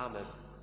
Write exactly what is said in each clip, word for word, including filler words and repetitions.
Amen.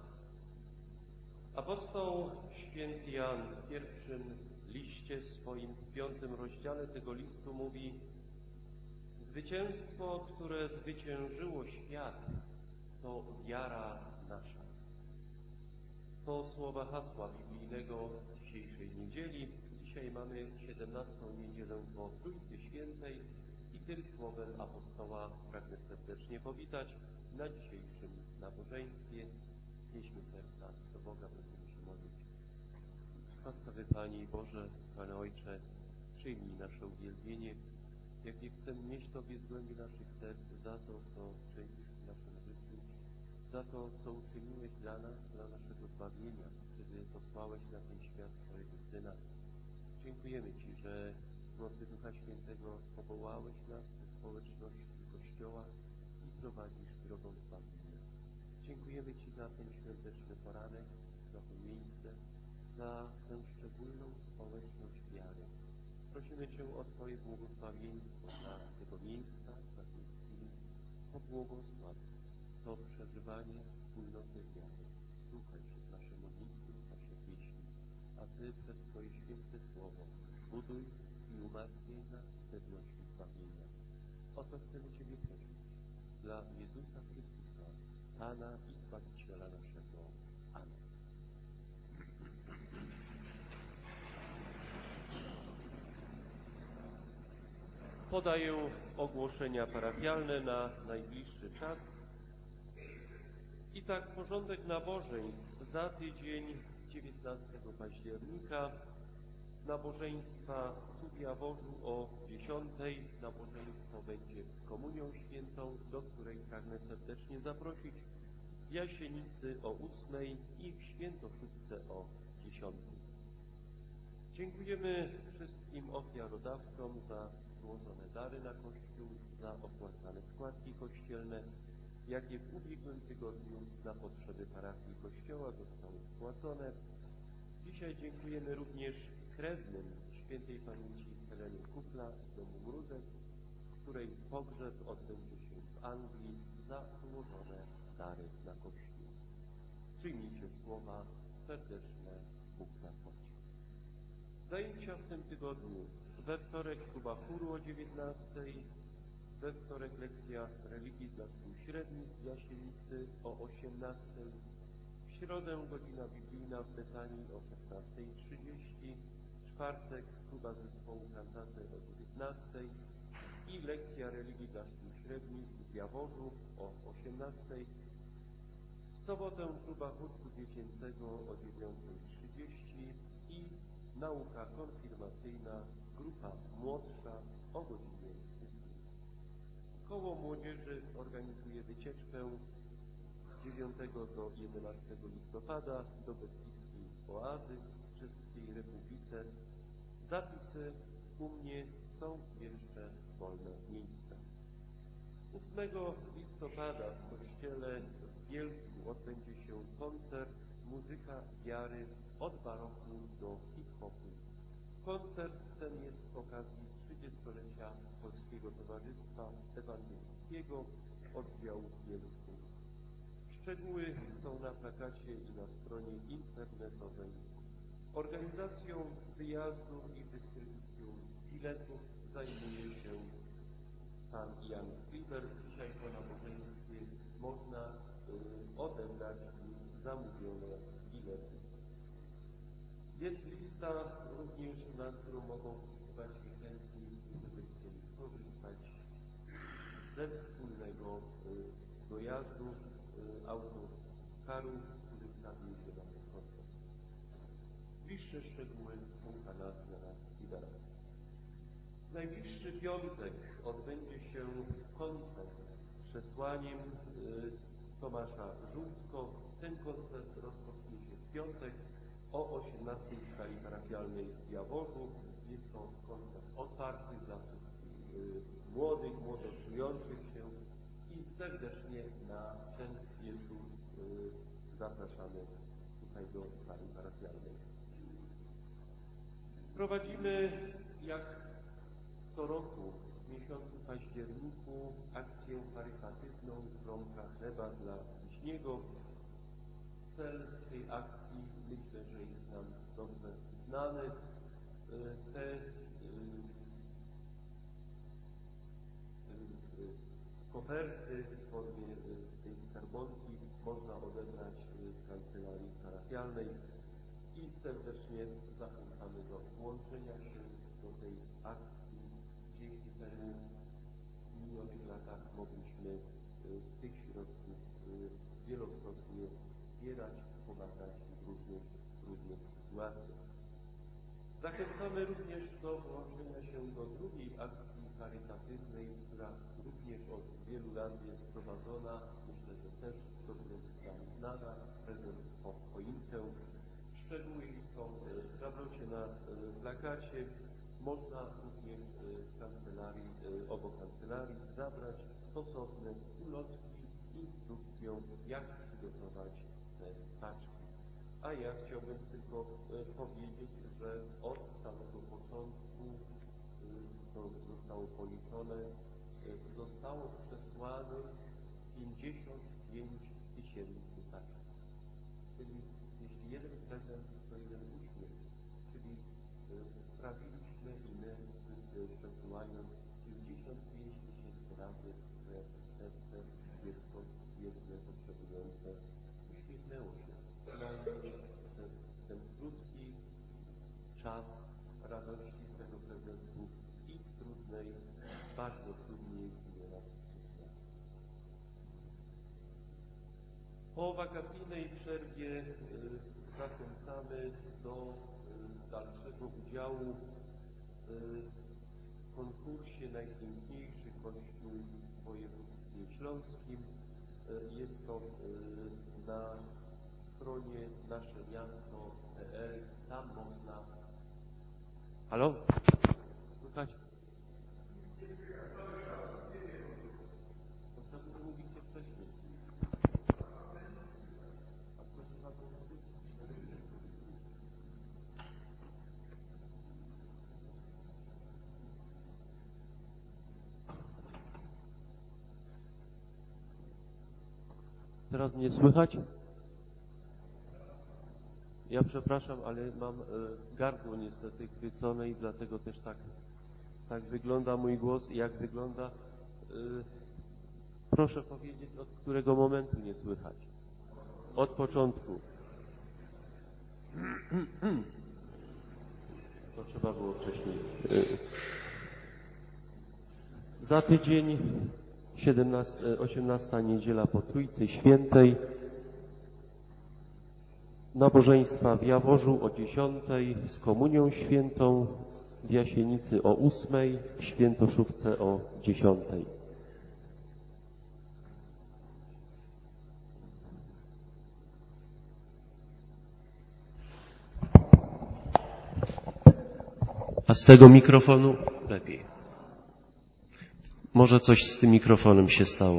Apostoł święty Jan w pierwszym liście swoim, w piątym rozdziale tego listu mówi: zwycięstwo, które zwyciężyło świat, to wiara nasza. To słowa hasła biblijnego dzisiejszej niedzieli. Dzisiaj mamy siedemnastą niedzielę po Trójcy Świętej i tym słowem apostoła pragnę serdecznie powitać na dzisiejszym nabożeństwie. Nieśmy serca do Boga, będziemy się modlić. Łaskawy Panie Boże, Panie Ojcze, przyjmij nasze uwielbienie, jakie chcemy mieć Tobie z głębi naszych serc za to, co czynisz w naszym życiu, za to, co uczyniłeś dla nas, dla naszego zbawienia, kiedy posłałeś na ten świat swojego Syna. Dziękujemy Ci, że w mocy Ducha Świętego powołałeś nas do społeczności Kościoła i prowadzisz drogą zbawienia. Dziękujemy Ci za ten świąteczny poranek, za to miejsce, za tę szczególną społeczność wiary. Prosimy Cię o Twoje błogosławieństwo dla tego miejsca, dla tej chwili. Pobłogosław to przeżywanie wspólnoty wiary. Słuchaj przez nasze modlitwy, nasze pieśni, a Ty przez swoje święte słowo buduj i umacniaj nas w pewności zbawienia. O to chcemy Ciebie prosić. Dla Jezusa Chrystusa, Pana i Zbawiciela naszego. Amen. Podaję ogłoszenia parafialne na najbliższy czas. I tak porządek nabożeństw za tydzień, dziewiętnastego października, nabożeństwa tu w Jaworzu o dziesiątej. Nabożeństwo będzie z Komunią Świętą, do której pragnę serdecznie zaprosić. W Jasienicy o ósmej i w Świętoszówce o dziesiątej. Dziękujemy wszystkim ofiarodawcom za złożone dary na Kościół, za opłacane składki kościelne, jakie w ubiegłym tygodniu na potrzeby parafii Kościoła zostały wpłacone. Dzisiaj dziękujemy również krewnym świętej pamięci Heleny Kufla z domu Mruzek, której pogrzeb odbędzie się w Anglii, za złożone dary na Kościół. Przyjmijcie słowa serdeczne, Bóg zapłać. Zajęcia w tym tygodniu: we wtorek próba chóru o dziewiętnastej, we wtorek lekcja religii dla szkół średnich w Jasienicy o osiemnastej, w środę godzina biblijna w Betanii o szesnasta trzydzieści, w czwartek próba zespołu kantaty o dziewiętnastej i lekcja religii dla szkół średnich w Jaworzu o osiemnastej, w sobotę próba chórku dziecięcego o dziewiąta trzydzieści i nauka konfirmacyjna, grupa młodsza o godzinie ósmej. Koło Młodzieży organizuje wycieczkę dziewiątego do jedenastego listopada do Beskidzkiej Oazy w Czeskiej Republice. Zapisy u mnie, są jeszcze wolne miejsca. ósmego listopada w kościele w Bielsku odbędzie się koncert Muzyka Wiary od baroku do hip-hopu. Koncert ten jest z okazji trzydziestolecia Polskiego Towarzystwa Ewangelickiego oddziału w Bielsku. Szczegóły są na plakacie i na stronie internetowej. Organizacją wyjazdu i dystrybucją biletów zajmuje się pan Jan Friber. Dzisiaj po nabożeństwie można y, odebrać już zamówione bilety. Jest lista również, na którą mogą wpisywać się chętni, żeby chcieli skorzystać ze wspólnego y, dojazdu y, autokaru, który zawiezie na ten koncert. Bliższe szczegóły u pana Jana Fribera. W najbliższy piątek odbędzie się koncert z przesłaniem y, Tomasza Żółtko. Ten koncert rozpocznie się w piątek o osiemnastej w sali parafialnej w Jaworzu. Jest to koncert otwarty dla wszystkich y, młodych, młodo czujących się i serdecznie na ten wieczór y, zapraszamy tutaj do sali parafialnej. Prowadzimy jak co roku w miesiącu październiku akcję charytatywną Kromka Chleba dla Bliźniego. Cel tej akcji myślę, że jest nam dobrze znany. Te koperty w formie tej skarbonki można odebrać w kancelarii parafialnej i serdecznie zachęcamy do włączenia się do tej akcji. Dzięki temu w minionych latach mogliśmy z tych środków wielokrotnie wspierać, pomagać w różnych trudnych sytuacjach. Zachęcamy również do włączenia się do drugiej akcji charytatywnej, która również od wielu lat jest prowadzona. Myślę, że też dobrze Wam znana. Prezent po choinkę. Szczegóły są w raporcie na plakacie. Można również w kancelarii, obok kancelarii zabrać stosowne ulotki z instrukcją, jak przygotować te paczki. A ja chciałbym tylko powiedzieć, że od samego początku, to zostało policzone, zostało przesłanych pięćdziesiąt pięć tysięcy paczek. Czyli jeśli jeden prezent to jeden uśmiech, czyli sprawiliśmy i my wszyscy przesyłając pięćdziesiąt pięć tysięcy razy, że serce, dziecko jedne potrzebujące uśmiechnęło się. Przynajmniej przez ten krótki czas radości z tego prezentu i w trudnej, bardzo trudnej nieraz sytuacji. Po wakacyjnej przerwie y, zachęcamy do y, dalszego udziału w konkursie Najpiękniejszy Kościół w województwie śląskim. Y, jest to y, na stronie nasze miasto kropka p l. Tam można... Halo? Słychać? Proszę mówicie wcześniej. A proszę was Teraz mnie słychać? Ja przepraszam, ale mam e, gardło niestety chwycone i dlatego też tak, tak wygląda mój głos i jak wygląda. E, proszę powiedzieć, od którego momentu nie słychać? Od początku. To trzeba było wcześniej. E, za tydzień, osiemnasta niedziela po Trójcy Świętej, nabożeństwa w Jaworzu o dziesiątej, z Komunią Świętą, w Jasienicy o ósmej, w Świętoszówce o dziesiątej. A z tego mikrofonu lepiej. Może coś z tym mikrofonem się stało.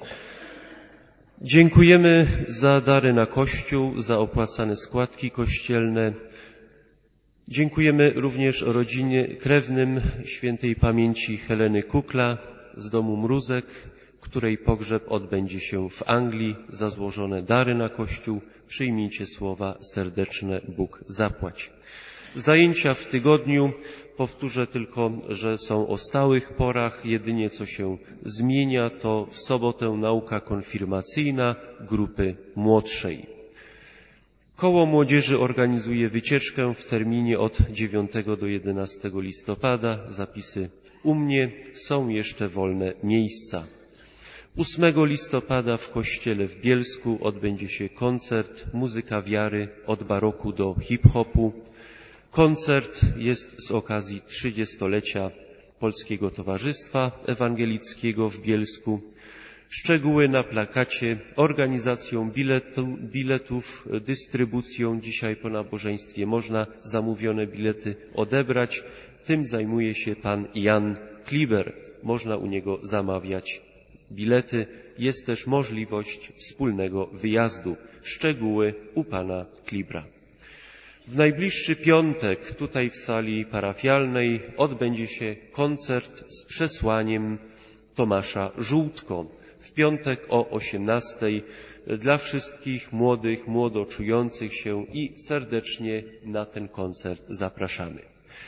Dziękujemy za dary na Kościół, za opłacane składki kościelne. Dziękujemy również rodzinie krewnym świętej pamięci Heleny Kukla z domu Mruzek, której pogrzeb odbędzie się w Anglii. Za złożone dary na Kościół przyjmijcie słowa serdeczne Bóg zapłać. Zajęcia w tygodniu, powtórzę tylko, że są o stałych porach. Jedynie co się zmienia, to w sobotę nauka konfirmacyjna grupy młodszej. Koło Młodzieży organizuje wycieczkę w terminie od dziewiątego do jedenastego listopada. Zapisy u mnie, są jeszcze wolne miejsca. ósmego listopada w kościele w Bielsku odbędzie się koncert Muzyka Wiary od baroku do hip-hopu. Koncert jest z okazji trzydziestolecia Polskiego Towarzystwa Ewangelickiego w Bielsku. Szczegóły na plakacie. Organizacją biletu, biletów, dystrybucją dzisiaj po nabożeństwie można zamówione bilety odebrać. Tym zajmuje się pan Jan Kliber. Można u niego zamawiać bilety. Jest też możliwość wspólnego wyjazdu. Szczegóły u pana Klibra. W najbliższy piątek tutaj w sali parafialnej odbędzie się koncert z przesłaniem Tomasza Żółtko. w piątek o osiemnastej dla wszystkich młodych, młodo czujących się i serdecznie na ten koncert zapraszamy.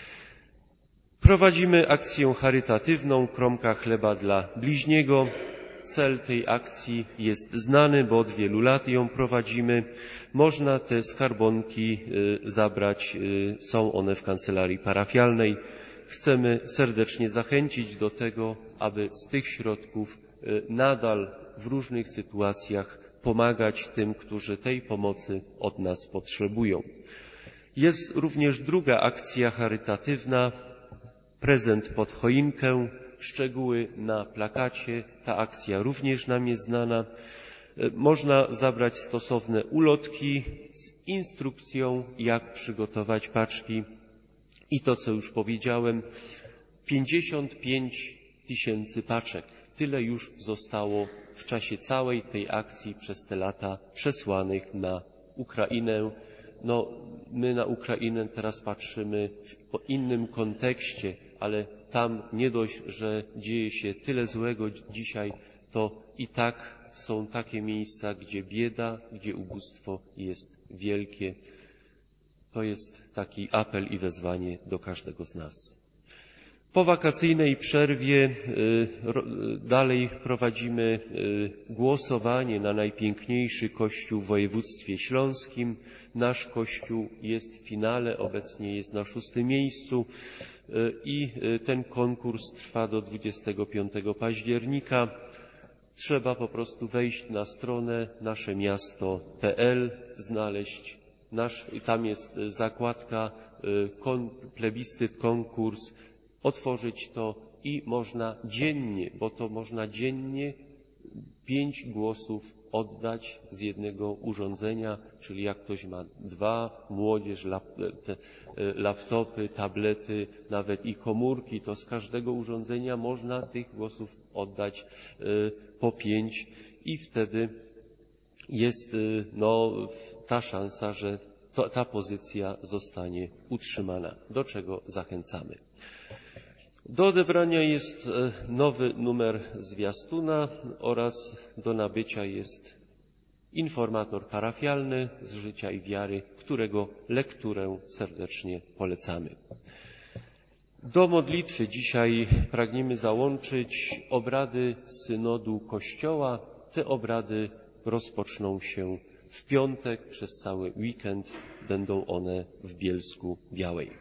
Prowadzimy akcję charytatywną Kromka chleba dla bliźniego. Cel tej akcji jest znany, bo od wielu lat ją prowadzimy. Można te skarbonki zabrać, są one w kancelarii parafialnej. Chcemy serdecznie zachęcić do tego, aby z tych środków nadal w różnych sytuacjach pomagać tym, którzy tej pomocy od nas potrzebują. Jest również druga akcja charytatywna, prezent pod choinkę. Szczegóły na plakacie. Ta akcja również nam jest znana. Można zabrać stosowne ulotki z instrukcją, jak przygotować paczki. I to, co już powiedziałem, pięćdziesiąt pięć tysięcy paczek. Tyle już zostało w czasie całej tej akcji przez te lata przesłanych na Ukrainę. No, my na Ukrainę teraz patrzymy w innym kontekście, ale tam nie dość, że dzieje się tyle złego dzisiaj, to i tak są takie miejsca, gdzie bieda, gdzie ubóstwo jest wielkie. To jest taki apel i wezwanie do każdego z nas. Po wakacyjnej przerwie dalej prowadzimy głosowanie na najpiękniejszy kościół w województwie śląskim. Nasz kościół jest w finale, obecnie jest na szóstym miejscu i ten konkurs trwa do dwudziestego piątego października. Trzeba po prostu wejść na stronę naszemiasto kropka p l, znaleźć nasz, tam jest zakładka kon, plebiscyt, konkurs, otworzyć to i można dziennie, bo to można dziennie pięć głosów oddać z jednego urządzenia, czyli jak ktoś ma dwa, młodzież, lap, te, laptopy, tablety, nawet i komórki, to z każdego urządzenia można tych głosów oddać po pięć i wtedy jest no, ta szansa, że to, ta pozycja zostanie utrzymana, do czego zachęcamy. Do odebrania jest nowy numer zwiastuna oraz do nabycia jest informator parafialny z życia i wiary, którego lekturę serdecznie polecamy. Do modlitwy dzisiaj pragniemy załączyć obrady synodu Kościoła. Te obrady rozpoczną się w piątek, przez cały weekend będą one w Bielsku Białej.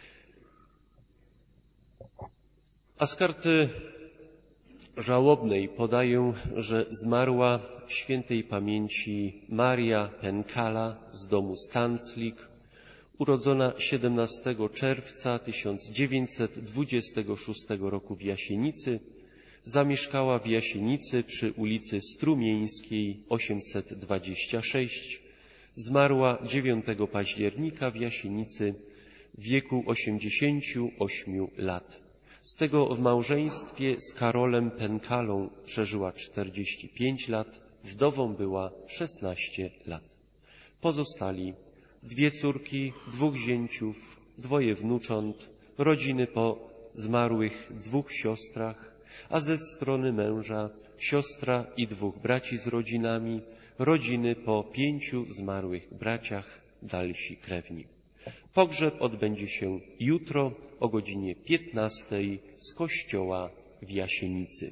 A z karty żałobnej podaję, że zmarła świętej pamięci Maria Penkala z domu Stanclik, urodzona siedemnastego czerwca tysiąc dziewięćset dwudziestego szóstego roku w Jasienicy. Zamieszkała w Jasienicy przy ulicy Strumieńskiej osiemset dwadzieścia sześć. Zmarła dziewiątego października w Jasienicy w wieku osiemdziesięciu ośmiu lat. Z tego w małżeństwie z Karolem Penkalą przeżyła czterdzieści pięć lat, wdową była szesnaście lat. Pozostali dwie córki, dwóch zięciów, dwoje wnucząt, rodziny po zmarłych dwóch siostrach, a ze strony męża siostra i dwóch braci z rodzinami, rodziny po pięciu zmarłych braciach, dalsi krewni. Pogrzeb odbędzie się jutro o godzinie piętnastej z kościoła w Jasienicy.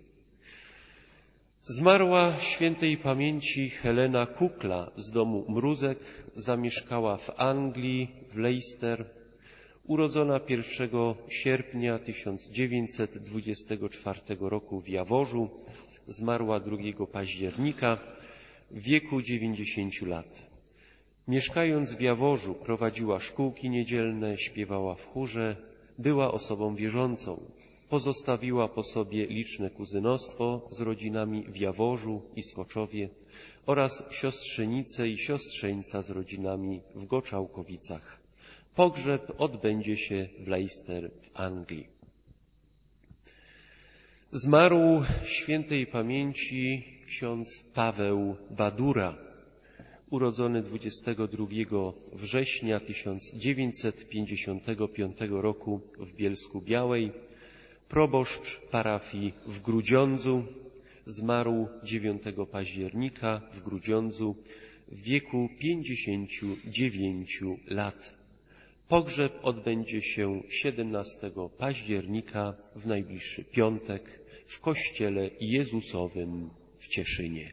Zmarła świętej pamięci Helena Kukla z domu Mruzek, zamieszkała w Anglii, w Leicester. Urodzona pierwszego sierpnia tysiąc dziewięćset dwudziestego czwartego roku w Jaworzu, zmarła drugiego października w wieku dziewięćdziesięciu lat. Mieszkając w Jaworzu prowadziła szkółki niedzielne, śpiewała w chórze, była osobą wierzącą. Pozostawiła po sobie liczne kuzynostwo z rodzinami w Jaworzu i Skoczowie oraz siostrzenice i siostrzeńca z rodzinami w Goczałkowicach. Pogrzeb odbędzie się w Leicester w Anglii. Zmarł świętej pamięci ksiądz Paweł Badura, urodzony dwudziestego drugiego września tysiąc dziewięćset pięćdziesiątego piątego roku w Bielsku Białej, proboszcz parafii w Grudziądzu, Zmarł dziewiątego października w Grudziądzu w wieku pięćdziesięciu dziewięciu lat. Pogrzeb odbędzie się siedemnastego października w najbliższy piątek w Kościele Jezusowym w Cieszynie.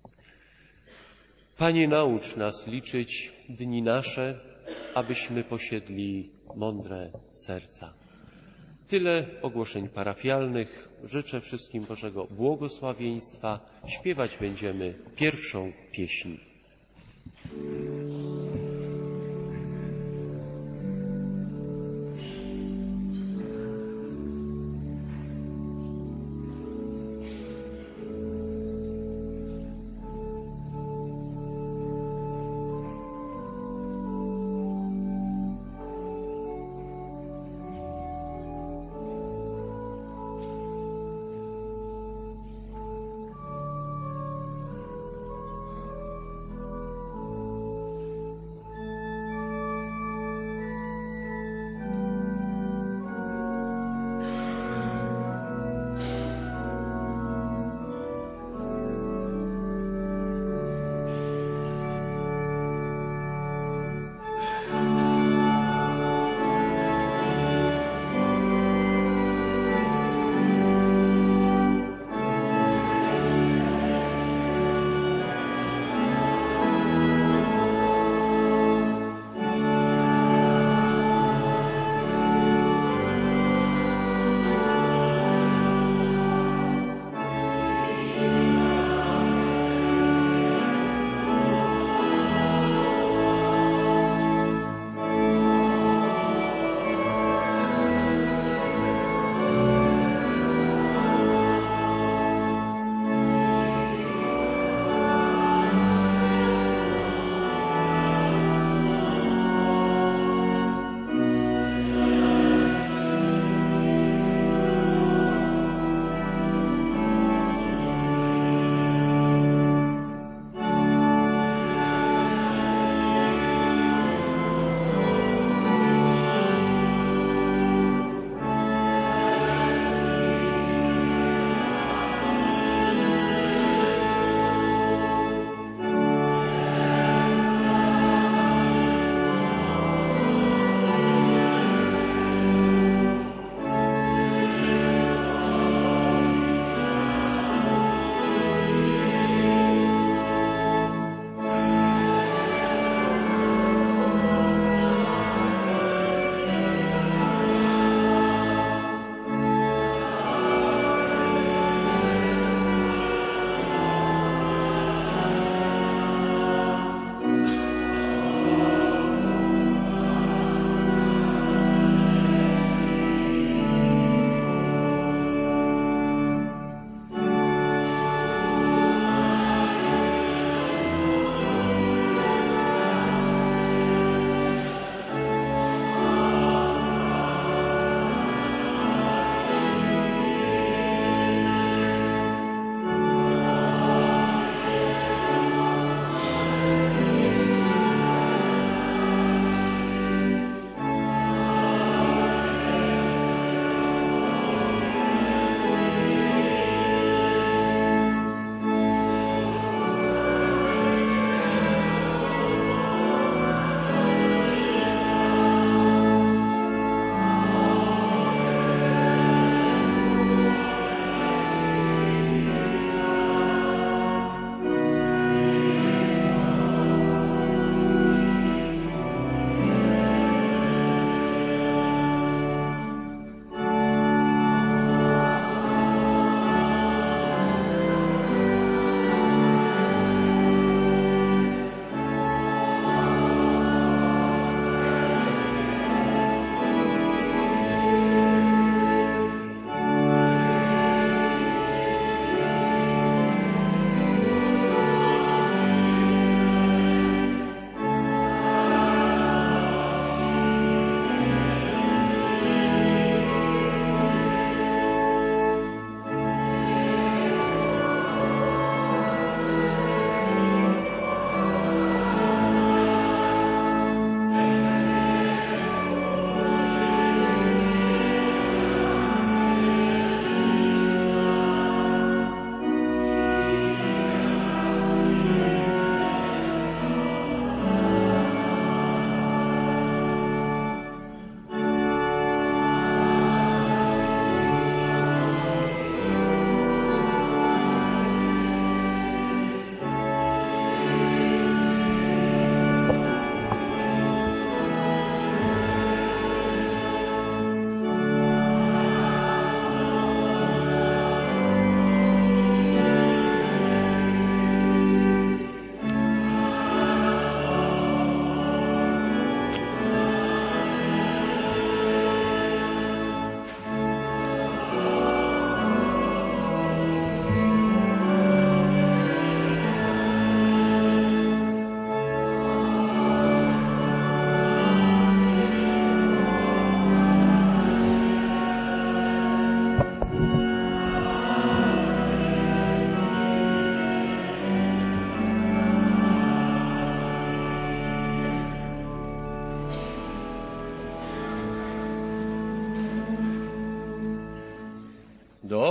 Panie, naucz nas liczyć dni nasze, abyśmy posiedli mądre serca. Tyle ogłoszeń parafialnych. Życzę wszystkim Bożego błogosławieństwa. Śpiewać będziemy pierwszą pieśń.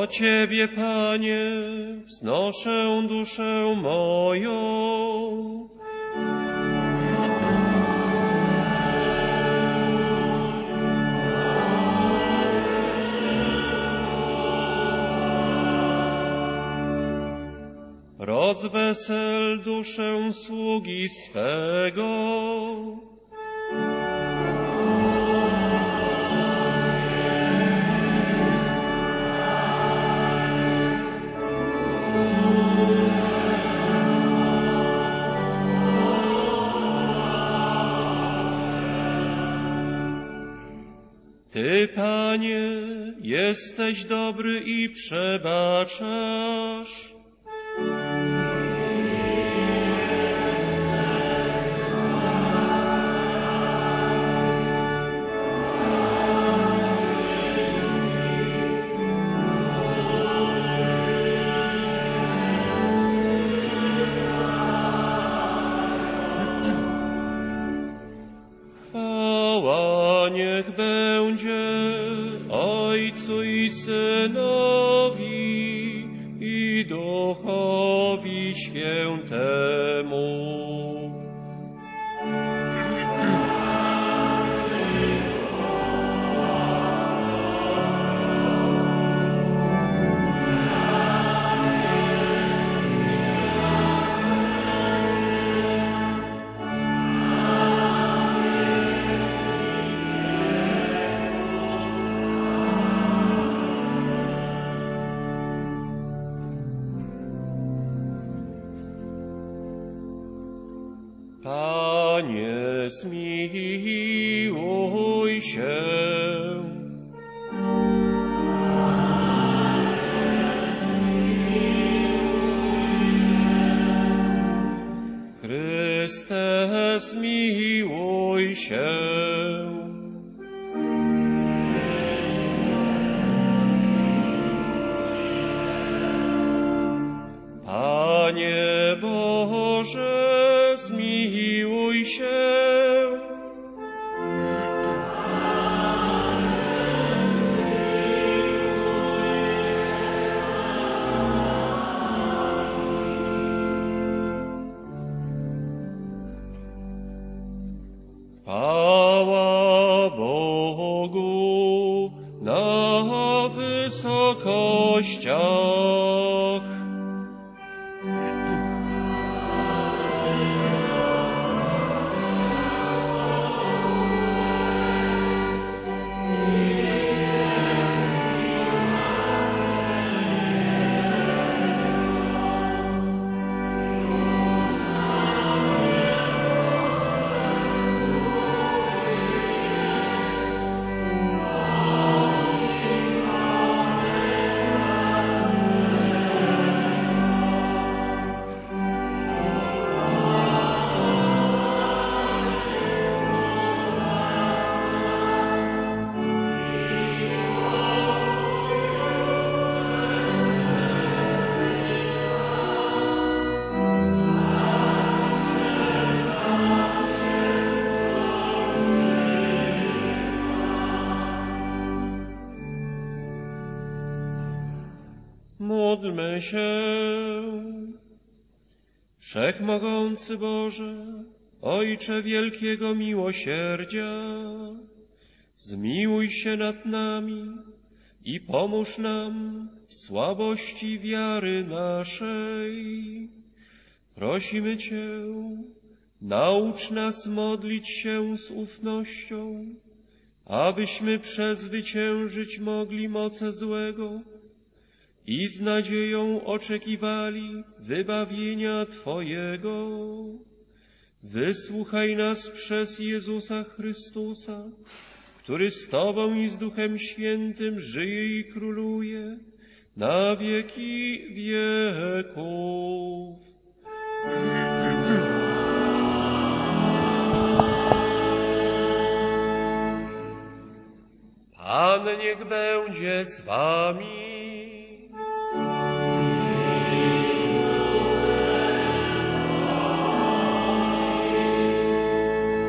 Do Ciebie, Panie, wznoszę duszę moją. Rozwesel duszę sługi swego. Ty, Panie, jesteś dobry i przebaczasz. Chwała niech będzie Ojcu i Synowi i Duchowi Świętemu. Panie, zmiłuj się. Chryste, zmiłuj się. Panie Boże, zmiłuj się. Chwała Bogu na wysokościach. Módlmy się. Wszechmogący Boże, Ojcze wielkiego miłosierdzia, zmiłuj się nad nami i pomóż nam w słabości wiary naszej. Prosimy Cię, naucz nas modlić się z ufnością, abyśmy przezwyciężyć mogli moce złego i z nadzieją oczekiwali wybawienia Twojego. Wysłuchaj nas przez Jezusa Chrystusa, który z Tobą i z Duchem Świętym żyje i króluje na wieki wieków. Pan niech będzie z wami.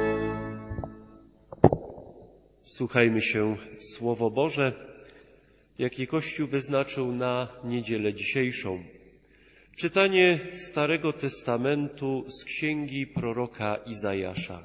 Słuchajmy się w Słowo Boże, jakie Kościół wyznaczył na niedzielę dzisiejszą. Czytanie Starego Testamentu z księgi proroka Izajasza.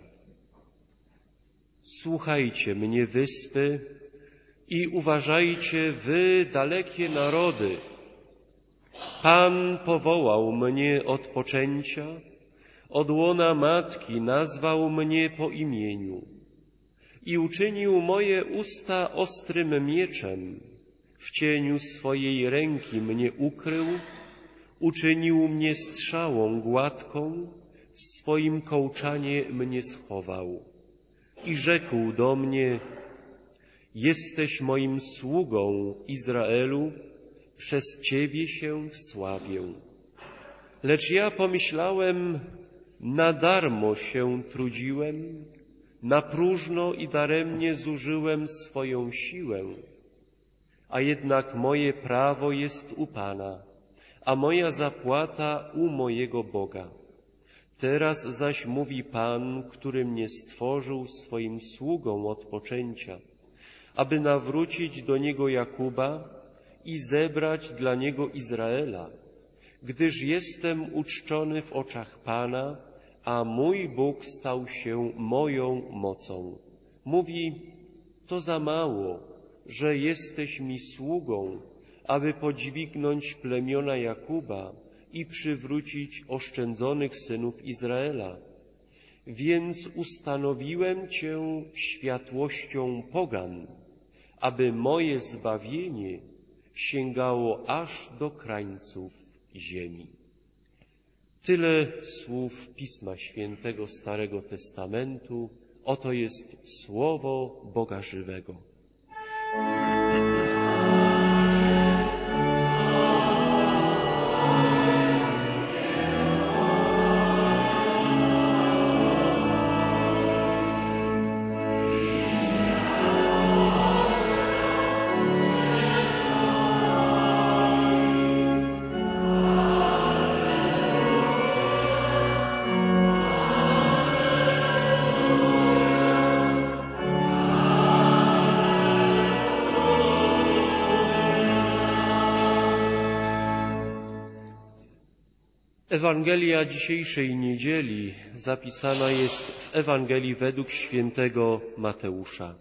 Słuchajcie mnie, wyspy, i uważajcie, wy, dalekie narody. Pan powołał mnie od poczęcia, od łona matki nazwał mnie po imieniu i uczynił moje usta ostrym mieczem. W cieniu swojej ręki mnie ukrył, uczynił mnie strzałą gładką, w swoim kołczanie mnie schował i rzekł do mnie: jesteś moim sługą, Izraelu, przez Ciebie się wsławię. Lecz ja pomyślałem, na darmo się trudziłem, na próżno i daremnie zużyłem swoją siłę. A jednak moje prawo jest u Pana, a moja zapłata u mojego Boga. Teraz zaś mówi Pan, który mnie stworzył swoim sługą od poczęcia, aby nawrócić do Niego Jakuba i zebrać dla Niego Izraela, gdyż jestem uczczony w oczach Pana, a mój Bóg stał się moją mocą. Mówi, to za mało, że jesteś mi sługą, aby podźwignąć plemiona Jakuba i przywrócić oszczędzonych synów Izraela. Więc ustanowiłem Cię światłością pogan, aby moje zbawienie sięgało aż do krańców ziemi. Tyle słów Pisma Świętego Starego Testamentu. Oto jest słowo Boga żywego. Ewangelia dzisiejszej niedzieli zapisana jest w Ewangelii według świętego Mateusza.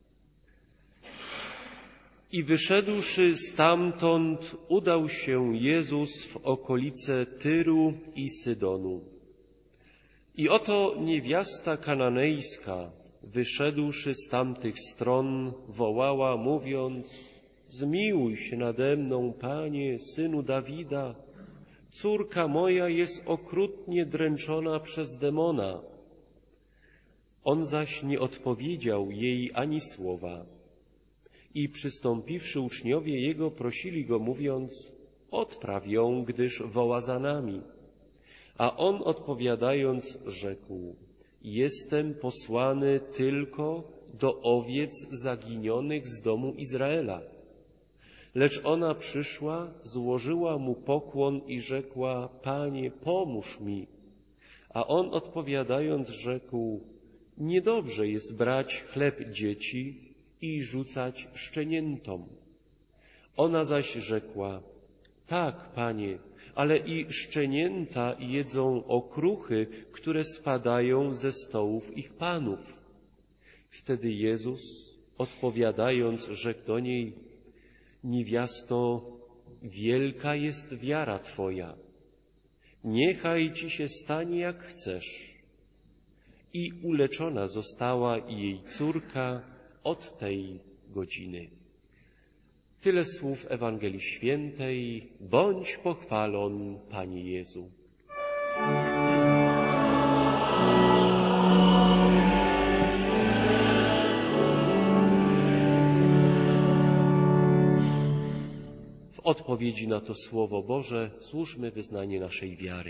I wyszedłszy stamtąd, udał się Jezus w okolice Tyru i Sydonu. I oto niewiasta kananejska, wyszedłszy z tamtych stron, wołała, mówiąc: zmiłuj się nade mną, Panie, Synu Dawida, córka moja jest okrutnie dręczona przez demona. On zaś nie odpowiedział jej ani słowa. I przystąpiwszy uczniowie Jego, prosili Go, mówiąc: odpraw ją, gdyż woła za nami. A On odpowiadając rzekł: jestem posłany tylko do owiec zaginionych z domu Izraela. Lecz ona przyszła, złożyła Mu pokłon i rzekła: Panie, pomóż mi. A On odpowiadając rzekł: niedobrze jest brać chleb dzieci i rzucać szczeniętom. Ona zaś rzekła: tak, Panie, ale i szczenięta jedzą okruchy, które spadają ze stołów ich panów. Wtedy Jezus, odpowiadając, rzekł do niej: niewiasto, wielka jest wiara Twoja. Niechaj Ci się stanie, jak chcesz. I uleczona została jej córka od tej godziny. Tyle słów Ewangelii Świętej. Bądź pochwalon, Panie Jezu. W odpowiedzi na to Słowo Boże złóżmy wyznanie naszej wiary.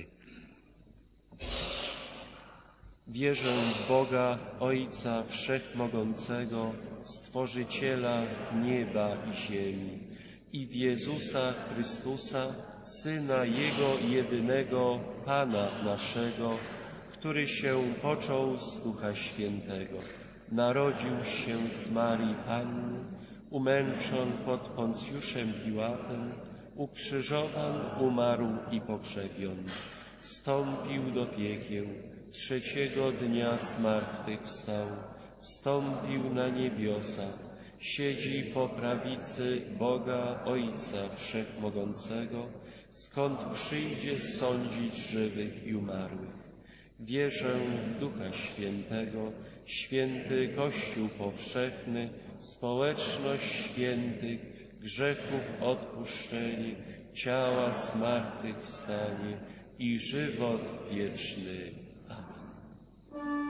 Wierzę w Boga, Ojca Wszechmogącego, Stworzyciela nieba i ziemi, i w Jezusa Chrystusa, Syna Jego jedynego, Pana naszego, który się począł z Ducha Świętego, narodził się z Marii Panny, umęczon pod Poncjuszem Piłatem, ukrzyżowan, umarł i pogrzebion. Wstąpił do piekieł, trzeciego dnia zmartwychwstał, wstąpił na niebiosa, siedzi po prawicy Boga Ojca Wszechmogącego, skąd przyjdzie sądzić żywych i umarłych. Wierzę w Ducha Świętego, święty Kościół powszechny, społeczność świętych, grzechów odpuszczenie, ciała zmartwychwstanie i żywot wieczny. Amen.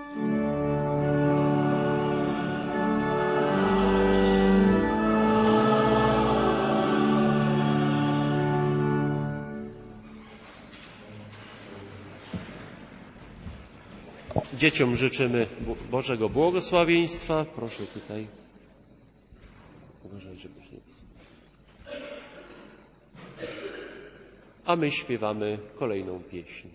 Dzieciom życzymy Bożego błogosławieństwa. Proszę tutaj. Uważaj, żebyś nie pisał. A my śpiewamy kolejną pieśń.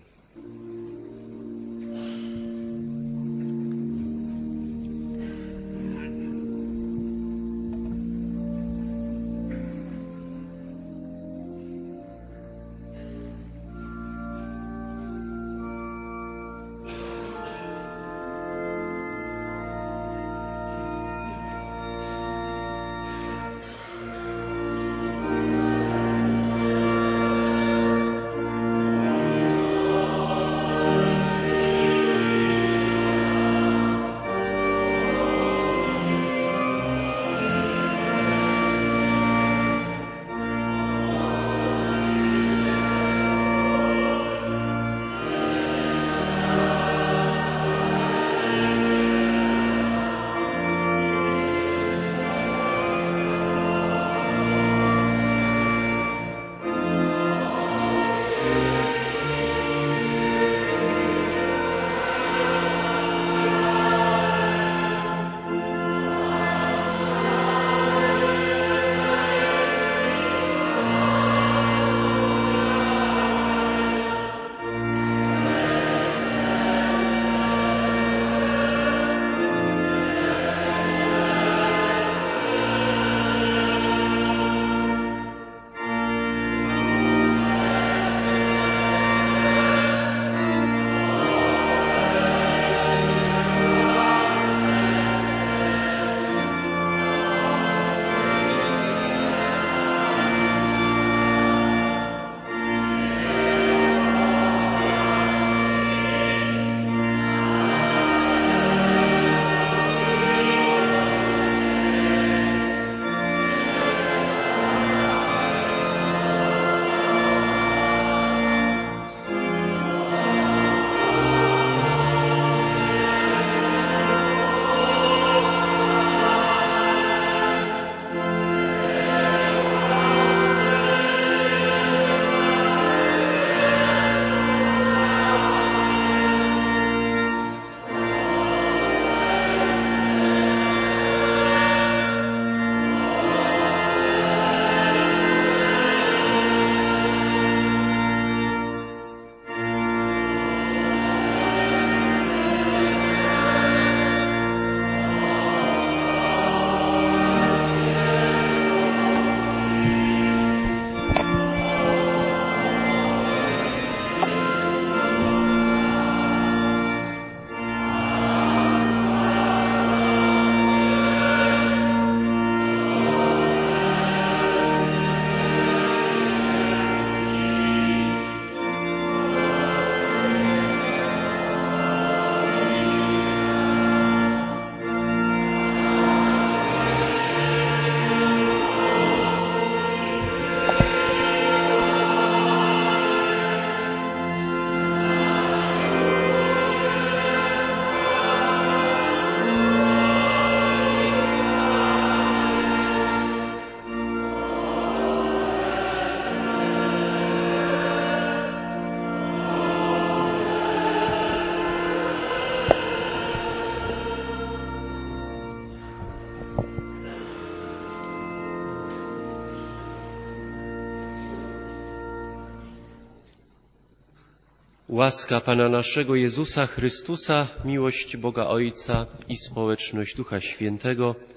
Łaska Pana naszego Jezusa Chrystusa, miłość Boga Ojca i społeczność Ducha Świętego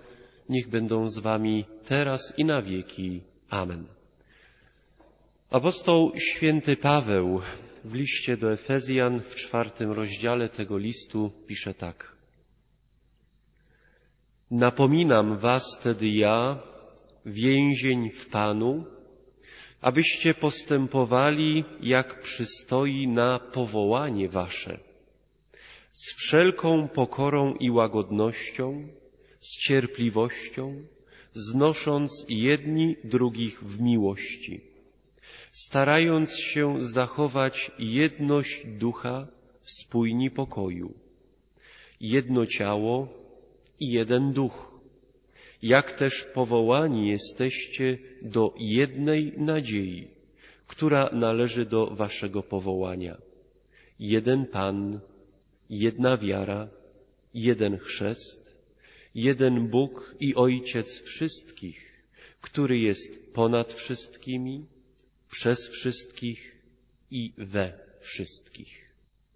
niech będą z wami teraz i na wieki. Amen. Apostoł święty Paweł w liście do Efezjan w czwartym rozdziale tego listu pisze tak. Napominam was tedy ja, więzień w Panu, abyście postępowali jak przystoi na powołanie wasze, z wszelką pokorą i łagodnością, z cierpliwością, znosząc jedni drugich w miłości, starając się zachować jedność ducha w spójni pokoju, jedno ciało i jeden duch, jak też powołani jesteście do jednej nadziei, która należy do waszego powołania. Jeden Pan, jedna wiara, jeden chrzest, jeden Bóg i Ojciec wszystkich, który jest ponad wszystkimi, przez wszystkich i we wszystkich.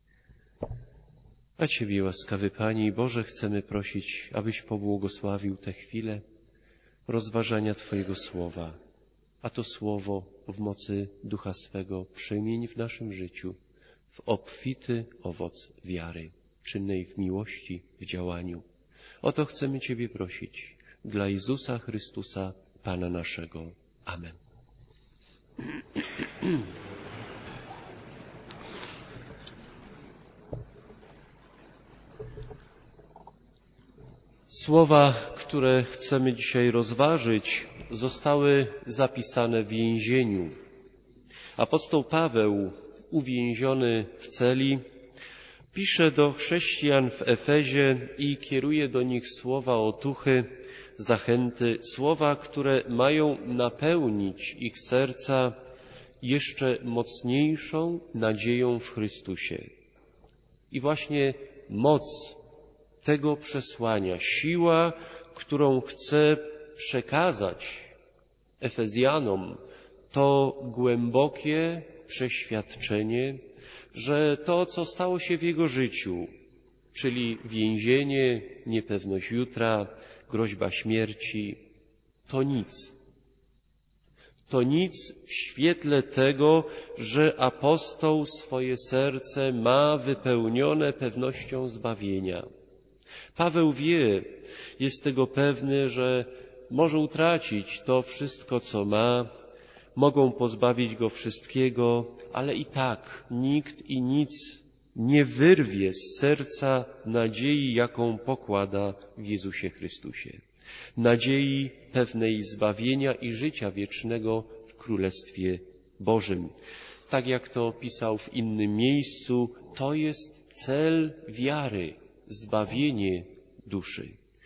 A Ciebie, łaskawy Panie Boże, chcemy prosić, abyś pobłogosławił tę chwilę rozważania Twojego Słowa, a to Słowo w mocy Ducha swego przemień w naszym życiu w obfity owoc wiary, czynnej w miłości, w działaniu. O to chcemy Ciebie prosić dla Jezusa Chrystusa, Pana naszego. Amen. Słowa, które chcemy dzisiaj rozważyć, zostały zapisane w więzieniu. Apostoł Paweł, uwięziony w celi, pisze do chrześcijan w Efezie i kieruje do nich słowa otuchy, zachęty, słowa, które mają napełnić ich serca jeszcze mocniejszą nadzieją w Chrystusie. I właśnie moc tego przesłania, siła, którą chce przekazać Efezjanom, to głębokie przeświadczenie, że to, co stało się w jego życiu, czyli więzienie, niepewność jutra, groźba śmierci, to nic. To nic w świetle tego, że apostoł swoje serce ma wypełnione pewnością zbawienia. Paweł wie, jest tego pewny, że może utracić to wszystko, co ma, mogą pozbawić go wszystkiego, ale i tak nikt i nic nie wyrwie z serca nadziei, jaką pokłada w Jezusie Chrystusie. Nadziei pewnej zbawienia i życia wiecznego w Królestwie Bożym. Tak jak to pisał w innym miejscu, to jest cel wiary, zbawienie duszy.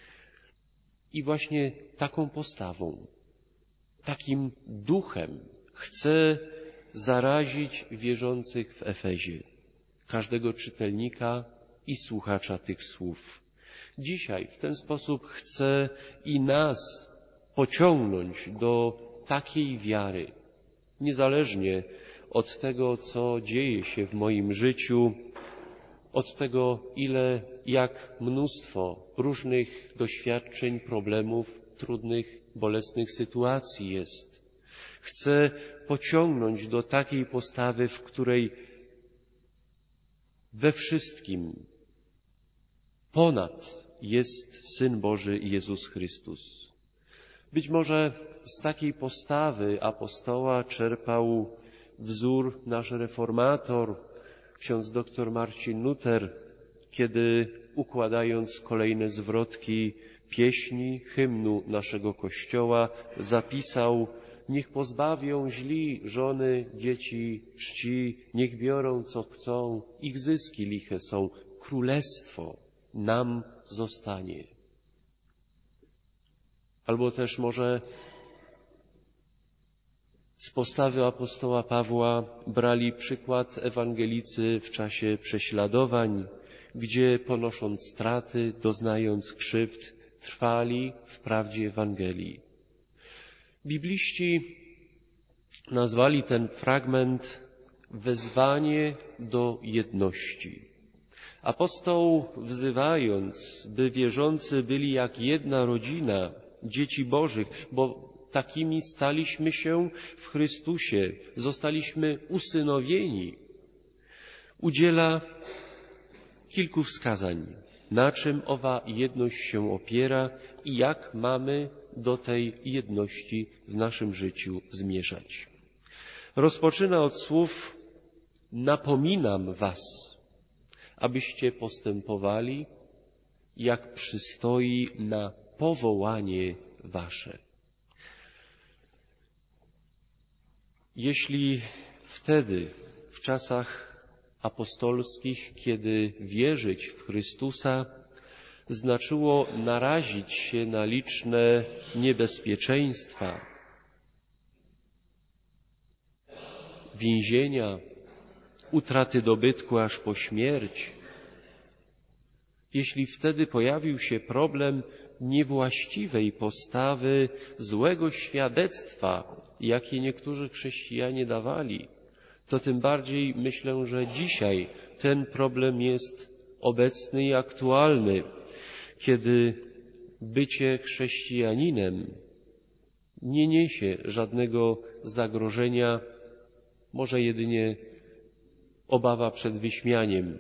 I właśnie taką postawą, takim duchem chce zarazić wierzących w Efezie, każdego czytelnika i słuchacza tych słów. Dzisiaj w ten sposób chce i nas pociągnąć do takiej wiary, niezależnie od tego, co dzieje się w moim życiu, od tego, ile, jak mnóstwo różnych doświadczeń, problemów, trudnych, bolesnych sytuacji jest. Chcę pociągnąć do takiej postawy, w której we wszystkim ponad jest Syn Boży Jezus Chrystus. Być może z takiej postawy apostoła czerpał wzór nasz reformator, ksiądz doktor Marcin Luther, kiedy układając kolejne zwrotki pieśni, hymnu naszego Kościoła, zapisał: niech pozbawią źli żony, dzieci czci, niech biorą co chcą, ich zyski liche są, królestwo nam zostanie. Albo też może z postawy apostoła Pawła brali przykład ewangelicy w czasie prześladowań, gdzie ponosząc straty, doznając krzywd, trwali w prawdzie Ewangelii. Bibliści nazwali ten fragment wezwanie do jedności. Apostoł, wzywając, by wierzący byli jak jedna rodzina, dzieci Bożych, bo takimi staliśmy się w Chrystusie, zostaliśmy usynowieni, udziela kilku wskazań, na czym owa jedność się opiera i jak mamy do tej jedności w naszym życiu zmierzać. Rozpoczyna od słów: napominam was, abyście postępowali, jak przystoi na powołanie wasze. Jeśli wtedy, w czasach apostolskich, kiedy wierzyć w Chrystusa znaczyło narazić się na liczne niebezpieczeństwa, więzienia, utraty dobytku aż po śmierć, jeśli wtedy pojawił się problem niewłaściwej postawy, złego świadectwa, jakie niektórzy chrześcijanie dawali, to tym bardziej myślę, że dzisiaj ten problem jest obecny i aktualny, kiedy bycie chrześcijaninem nie niesie żadnego zagrożenia, może jedynie obawa przed wyśmianiem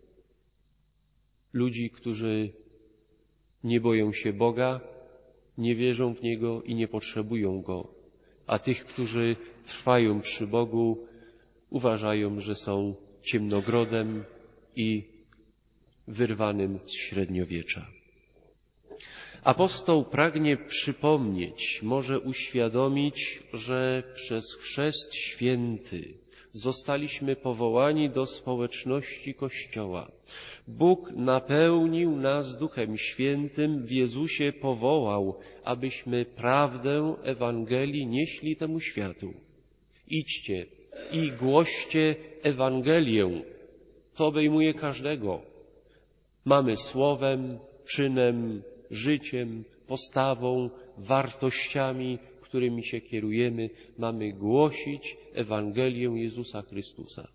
ludzi, którzy nie boją się Boga, nie wierzą w Niego i nie potrzebują Go, a tych, którzy trwają przy Bogu, uważają, że są ciemnogrodem i wyrwanym z średniowiecza. Apostoł pragnie przypomnieć, może uświadomić, że przez chrzest święty zostaliśmy powołani do społeczności Kościoła. Bóg napełnił nas Duchem Świętym, w Jezusie powołał, abyśmy prawdę Ewangelii nieśli temu światu. Idźcie i głoście Ewangelię. To obejmuje każdego. Mamy słowem, czynem, życiem, postawą, wartościami, którymi się kierujemy, mamy głosić Ewangelię Jezusa Chrystusa.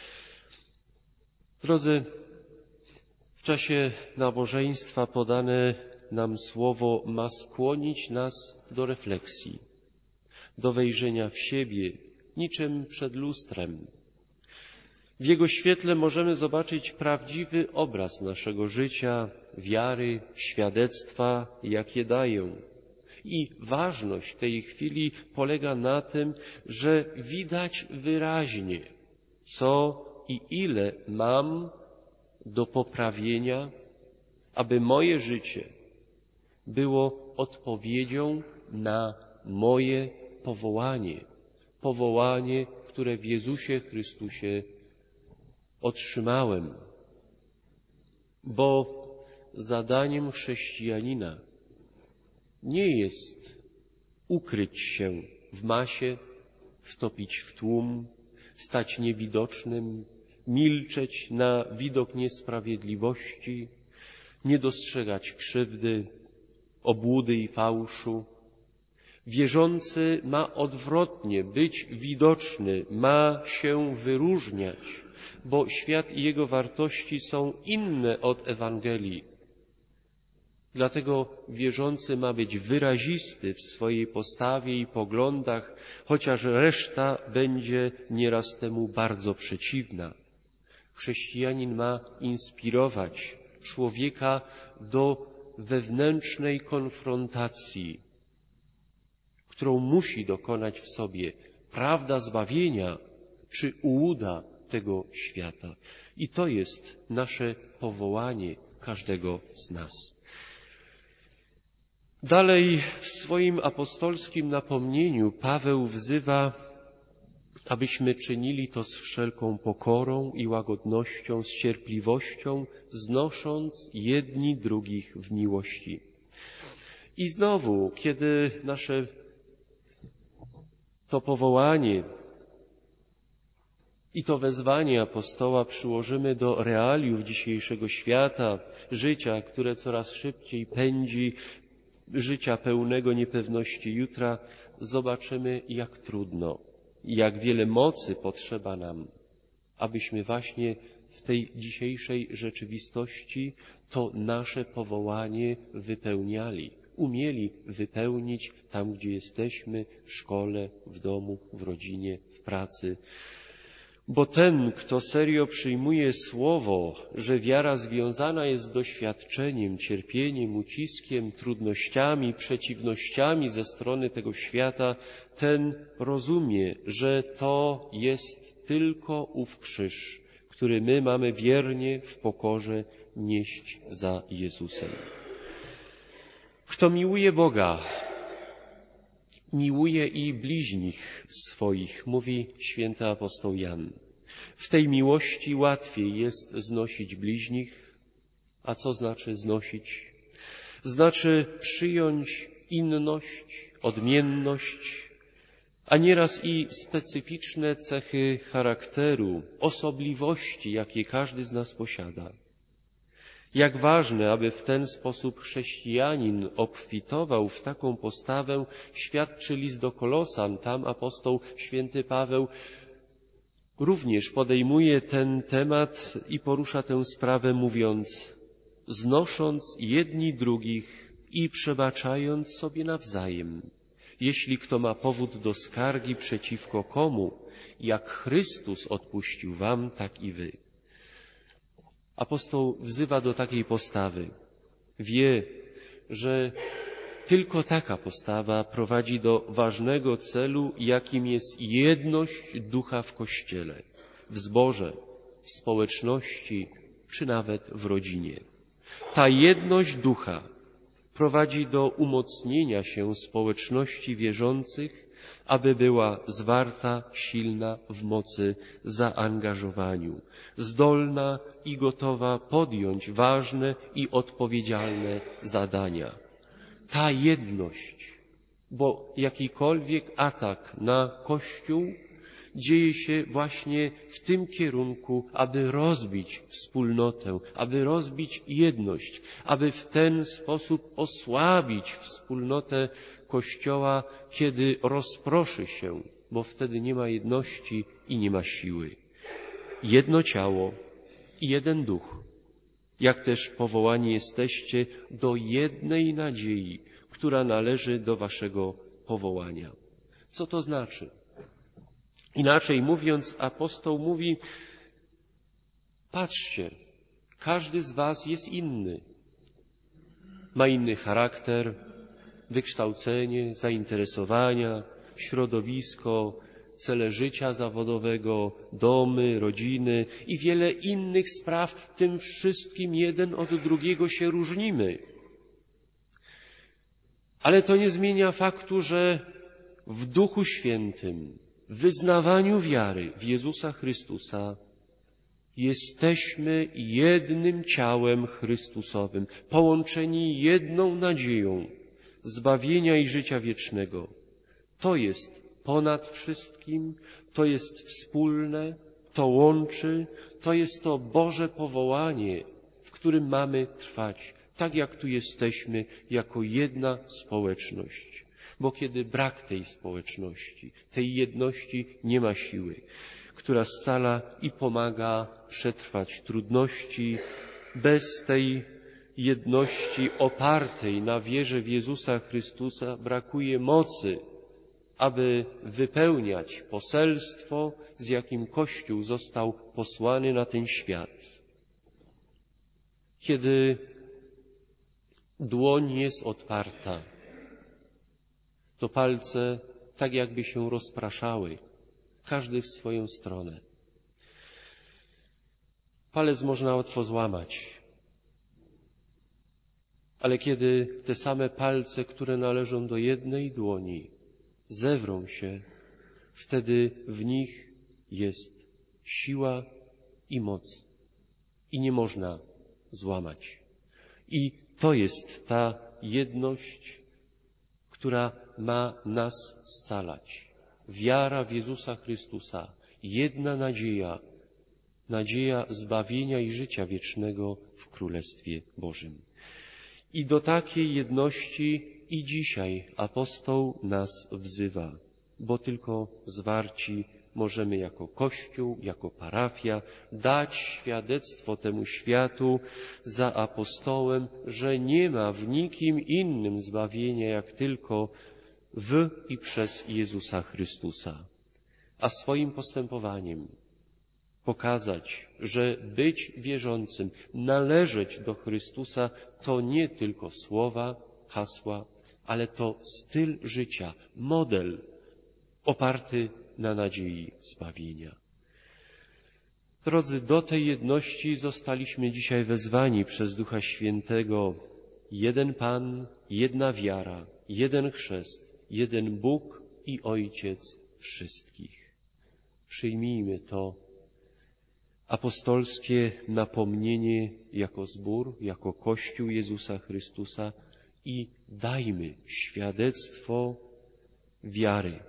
Drodzy, w czasie nabożeństwa podane nam słowo ma skłonić nas do refleksji, do wejrzenia w siebie, niczym przed lustrem. W jego świetle możemy zobaczyć prawdziwy obraz naszego życia, wiary, świadectwa, jakie dają. I ważność tej chwili polega na tym, że widać wyraźnie, co i ile mam do poprawienia, aby moje życie było odpowiedzią na moje powołanie. Powołanie, które w Jezusie Chrystusie otrzymałem. Bo zadaniem chrześcijanina nie jest ukryć się w masie, wtopić w tłum, stać niewidocznym, milczeć na widok niesprawiedliwości, nie dostrzegać krzywdy, obłudy i fałszu. Wierzący ma odwrotnie być widoczny, ma się wyróżniać, bo świat i jego wartości są inne od Ewangelii. Dlatego wierzący ma być wyrazisty w swojej postawie i poglądach, chociaż reszta będzie nieraz temu bardzo przeciwna. Chrześcijanin ma inspirować człowieka do wewnętrznej konfrontacji, którą musi dokonać w sobie prawda zbawienia czy ułuda tego świata. I to jest nasze powołanie każdego z nas. Dalej w swoim apostolskim napomnieniu Paweł wzywa, abyśmy czynili to z wszelką pokorą i łagodnością, z cierpliwością, znosząc jedni drugich w miłości. I znowu, kiedy nasze to powołanie i to wezwanie apostoła przyłożymy do realiów dzisiejszego świata, życia, które coraz szybciej pędzi, życia pełnego niepewności jutra, zobaczymy, jak trudno, jak wiele mocy potrzeba nam, abyśmy właśnie w tej dzisiejszej rzeczywistości to nasze powołanie wypełniali, umieli wypełnić tam, gdzie jesteśmy, w szkole, w domu, w rodzinie, w pracy. Bo ten, kto serio przyjmuje słowo, że wiara związana jest z doświadczeniem, cierpieniem, uciskiem, trudnościami, przeciwnościami ze strony tego świata, ten rozumie, że to jest tylko ów krzyż, który my mamy wiernie w pokorze nieść za Jezusem. Kto miłuje Boga, miłuje i bliźnich swoich, mówi święty apostoł Jan. W tej miłości łatwiej jest znosić bliźnich. A co znaczy znosić? Znaczy przyjąć inność, odmienność, a nieraz i specyficzne cechy charakteru, osobliwości, jakie każdy z nas posiada. Jak ważne, aby w ten sposób chrześcijanin obfitował w taką postawę, świadczy list do Kolosan. Tam apostoł święty Paweł również podejmuje ten temat i porusza tę sprawę, mówiąc: znosząc jedni drugich i przebaczając sobie nawzajem, jeśli kto ma powód do skargi przeciwko komu, jak Chrystus odpuścił wam, tak i wy. Apostoł wzywa do takiej postawy. Wie, że tylko taka postawa prowadzi do ważnego celu, jakim jest jedność ducha w Kościele, w zborze, w społeczności, czy nawet w rodzinie. Ta jedność ducha prowadzi do umocnienia się społeczności wierzących, aby była zwarta, silna w mocy zaangażowaniu, zdolna i gotowa podjąć ważne i odpowiedzialne zadania. Ta jedność, bo jakikolwiek atak na Kościół dzieje się właśnie w tym kierunku, aby rozbić wspólnotę, aby rozbić jedność, aby w ten sposób osłabić wspólnotę Kościoła, kiedy rozproszy się, bo wtedy nie ma jedności i nie ma siły. Jedno ciało i jeden duch, jak też powołani jesteście do jednej nadziei, która należy do waszego powołania. Co to znaczy? Inaczej mówiąc, apostoł mówi: patrzcie, każdy z was jest inny. Ma inny charakter, wykształcenie, zainteresowania, środowisko, cele życia zawodowego, domy, rodziny i wiele innych spraw. Tym wszystkim jeden od drugiego się różnimy. Ale to nie zmienia faktu, że w Duchu Świętym, w wyznawaniu wiary w Jezusa Chrystusa jesteśmy jednym ciałem Chrystusowym, połączeni jedną nadzieją zbawienia i życia wiecznego. To jest ponad wszystkim, to jest wspólne, to łączy, to jest to Boże powołanie, w którym mamy trwać, tak jak tu jesteśmy, jako jedna społeczność. Bo kiedy brak tej społeczności, tej jedności, nie ma siły, która scala i pomaga przetrwać trudności. Bez tej jedności opartej na wierze w Jezusa Chrystusa brakuje mocy, aby wypełniać poselstwo, z jakim Kościół został posłany na ten świat. Kiedy dłoń jest otwarta, to palce tak jakby się rozpraszały, każdy w swoją stronę. Palec można łatwo złamać, ale kiedy te same palce, które należą do jednej dłoni, zewrą się, wtedy w nich jest siła i moc i nie można złamać. I to jest ta jedność, która ma nas scalać. Wiara w Jezusa Chrystusa, jedna nadzieja, nadzieja zbawienia i życia wiecznego w Królestwie Bożym. I do takiej jedności i dzisiaj apostoł nas wzywa, bo tylko zwarci możemy jako Kościół, jako parafia dać świadectwo temu światu za apostołem, że nie ma w nikim innym zbawienia, jak tylko w i przez Jezusa Chrystusa. A swoim postępowaniem pokazać, że być wierzącym, należeć do Chrystusa to nie tylko słowa, hasła, ale to styl życia, model oparty na nadziei zbawienia. Drodzy, do tej jedności zostaliśmy dzisiaj wezwani przez Ducha Świętego. Jeden Pan, jedna wiara, jeden chrzest, jeden Bóg i Ojciec wszystkich. Przyjmijmy to apostolskie napomnienie jako zbór, jako Kościół Jezusa Chrystusa i dajmy świadectwo wiary.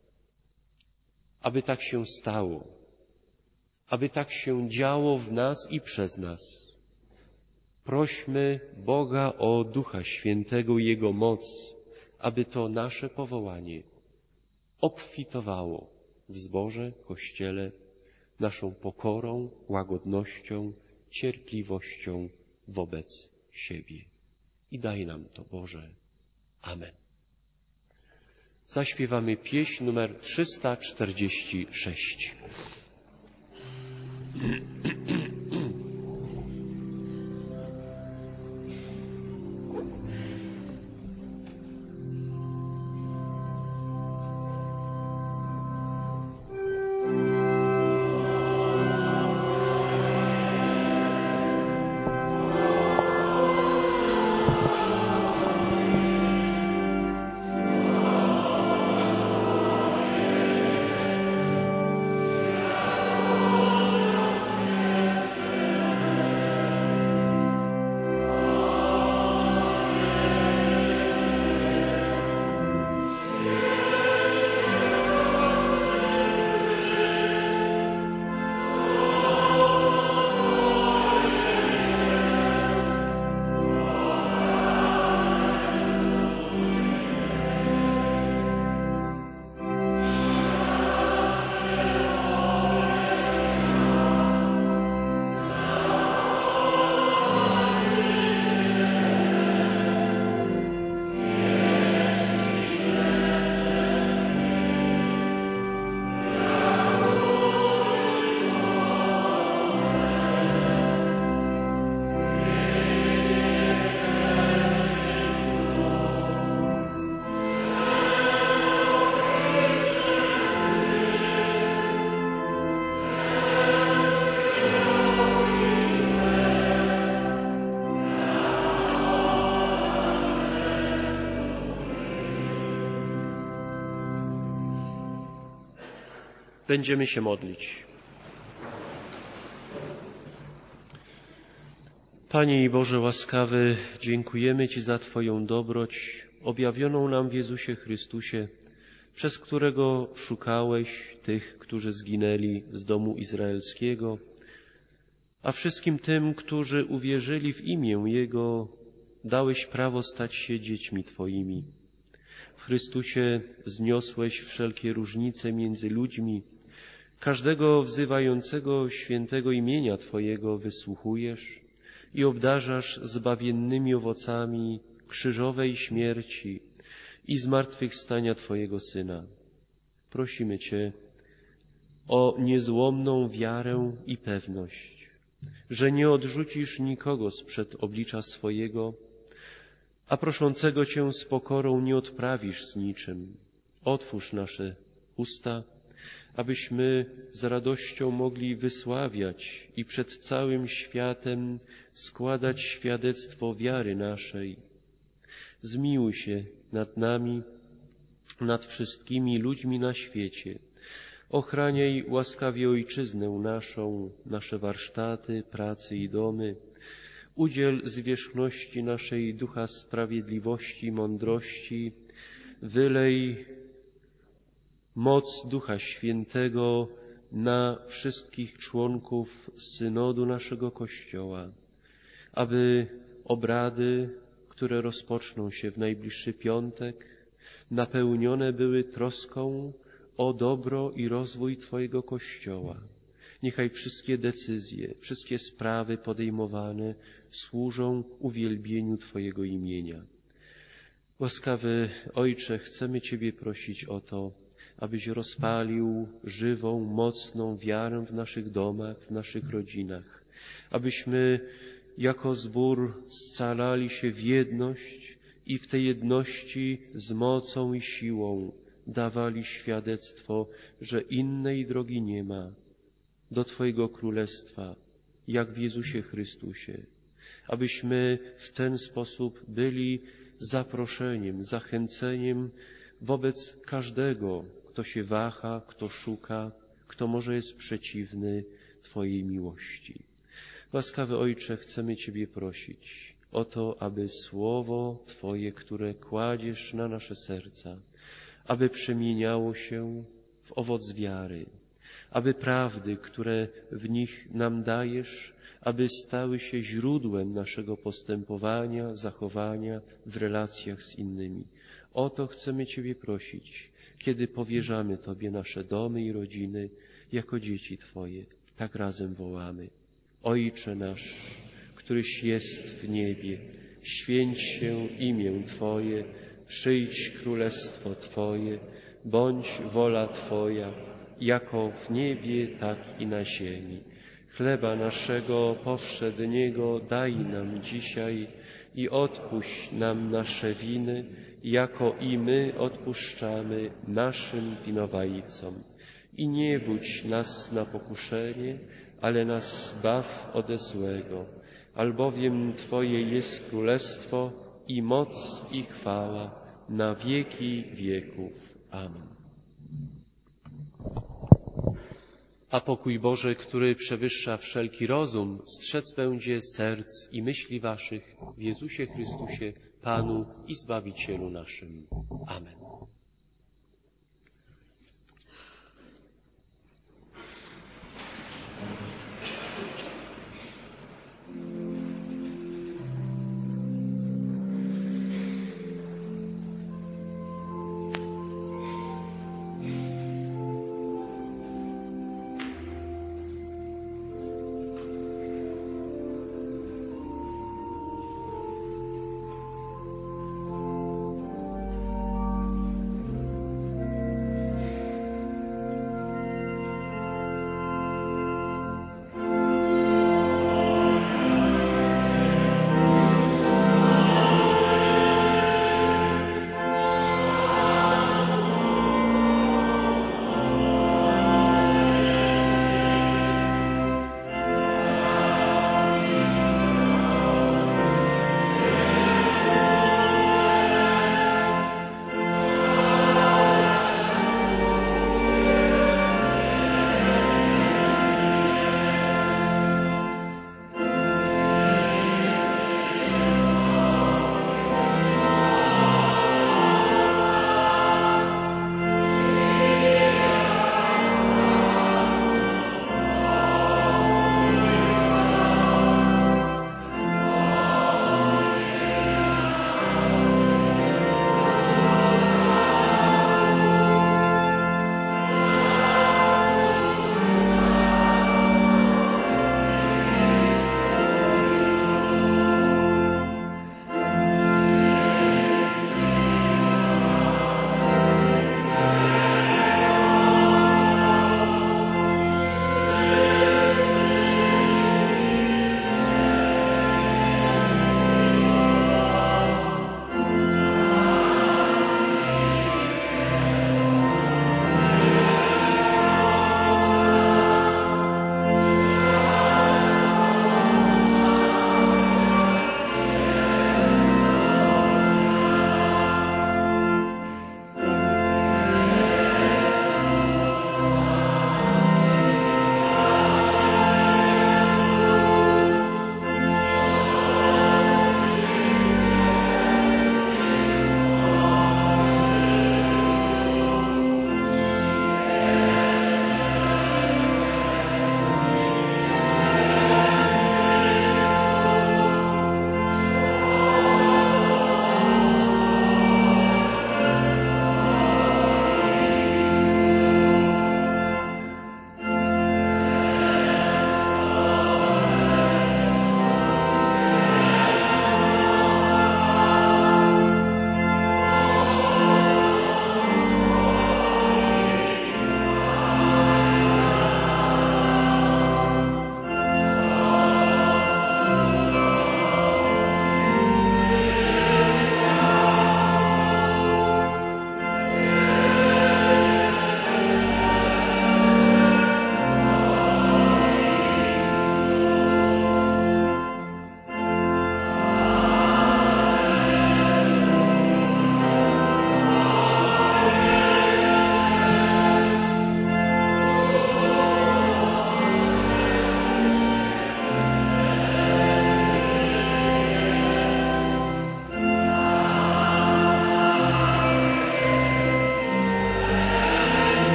Aby tak się stało, aby tak się działo w nas i przez nas. Prośmy Boga o Ducha Świętego i Jego moc, aby to nasze powołanie obfitowało w zborze, Kościele, naszą pokorą, łagodnością, cierpliwością wobec siebie. I daj nam to, Boże. Amen. Zaśpiewamy pieśń numer trzysta czterdzieści sześć. Będziemy się modlić. Panie i Boże łaskawy, dziękujemy Ci za Twoją dobroć objawioną nam w Jezusie Chrystusie, przez którego szukałeś tych, którzy zginęli z domu izraelskiego, a wszystkim tym, którzy uwierzyli w imię Jego, dałeś prawo stać się dziećmi Twoimi. W Chrystusie zniosłeś wszelkie różnice między ludźmi, każdego wzywającego świętego imienia Twojego wysłuchujesz i obdarzasz zbawiennymi owocami krzyżowej śmierci i zmartwychwstania Twojego Syna. Prosimy Cię o niezłomną wiarę i pewność, że nie odrzucisz nikogo sprzed oblicza swojego, a proszącego Cię z pokorą nie odprawisz z niczym. Otwórz nasze usta, abyśmy z radością mogli wysławiać i przed całym światem składać świadectwo wiary naszej. Zmiłuj się nad nami, nad wszystkimi ludźmi na świecie. Ochraniaj łaskawie Ojczyznę naszą, nasze warsztaty, pracy i domy. Udziel zwierzchności naszej ducha sprawiedliwości i mądrości. Wylej moc Ducha Świętego na wszystkich członków synodu naszego Kościoła, aby obrady, które rozpoczną się w najbliższy piątek, napełnione były troską o dobro i rozwój Twojego Kościoła. Niechaj wszystkie decyzje, wszystkie sprawy podejmowane służą uwielbieniu Twojego imienia. Łaskawy Ojcze, chcemy Ciebie prosić o to, abyś rozpalił żywą, mocną wiarę w naszych domach, w naszych rodzinach, abyśmy jako zbór scalali się w jedność i w tej jedności z mocą i siłą dawali świadectwo, że innej drogi nie ma do Twojego Królestwa, jak w Jezusie Chrystusie. Abyśmy w ten sposób byli zaproszeniem, zachęceniem wobec każdego, kto się waha, kto szuka, kto może jest przeciwny Twojej miłości. Łaskawy Ojcze, chcemy Ciebie prosić o to, aby Słowo Twoje, które kładziesz na nasze serca, aby przemieniało się w owoc wiary, aby prawdy, które w nich nam dajesz, aby stały się źródłem naszego postępowania, zachowania w relacjach z innymi. O to chcemy Ciebie prosić, kiedy powierzamy Tobie nasze domy i rodziny jako dzieci Twoje. Tak razem wołamy. Ojcze nasz, któryś jest w niebie, święć się imię Twoje, przyjdź królestwo Twoje, bądź wola Twoja, jako w niebie, tak i na ziemi. Chleba naszego powszedniego daj nam dzisiaj i odpuść nam nasze winy, jako i my odpuszczamy naszym winowajcom. I nie wódź nas na pokuszenie, ale nas zbaw ode złego, albowiem Twoje jest królestwo i moc i chwała na wieki wieków. Amen. A pokój Boży, który przewyższa wszelki rozum, strzec będzie serc i myśli waszych w Jezusie Chrystusie, Panu i Zbawicielu naszym. Amen.